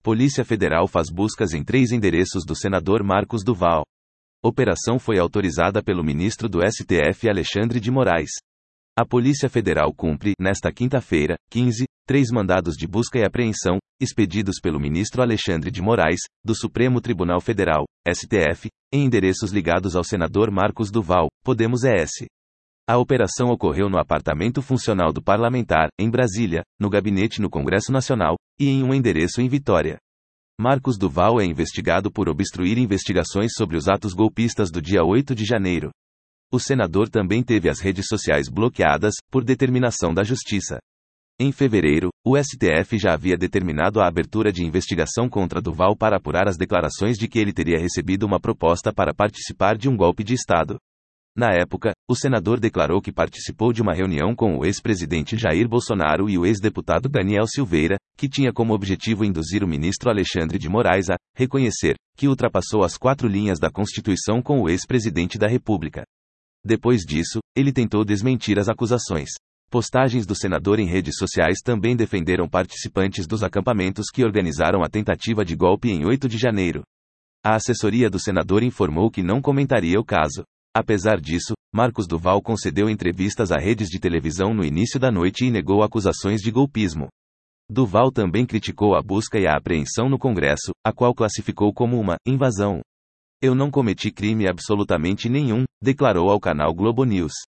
Polícia Federal faz buscas em 3 endereços do senador Marcos Duval. Operação foi autorizada pelo ministro do STF Alexandre de Moraes. A Polícia Federal cumpre, nesta quinta-feira, 15, 3 mandados de busca e apreensão, expedidos pelo ministro Alexandre de Moraes, do Supremo Tribunal Federal, STF, em endereços ligados ao senador Marcos Duval, Podemos ES. A operação ocorreu no apartamento funcional do parlamentar, em Brasília, no gabinete no Congresso Nacional, e em um endereço em Vitória. Marcos Duval é investigado por obstruir investigações sobre os atos golpistas do dia 8 de janeiro. O senador também teve as redes sociais bloqueadas, por determinação da Justiça. Em fevereiro, o STF já havia determinado a abertura de investigação contra Duval para apurar as declarações de que ele teria recebido uma proposta para participar de um golpe de Estado. Na época, o senador declarou que participou de uma reunião com o ex-presidente Jair Bolsonaro e o ex-deputado Daniel Silveira, que tinha como objetivo induzir o ministro Alexandre de Moraes a reconhecer que ultrapassou as 4 linhas da Constituição com o ex-presidente da República. Depois disso, ele tentou desmentir as acusações. Postagens do senador em redes sociais também defenderam participantes dos acampamentos que organizaram a tentativa de golpe em 8 de janeiro. A assessoria do senador informou que não comentaria o caso. Apesar disso, Marcos Duval concedeu entrevistas a redes de televisão no início da noite e negou acusações de golpismo. Duval também criticou a busca e a apreensão no Congresso, a qual classificou como uma invasão. Eu não cometi crime absolutamente nenhum, declarou ao canal Globo News.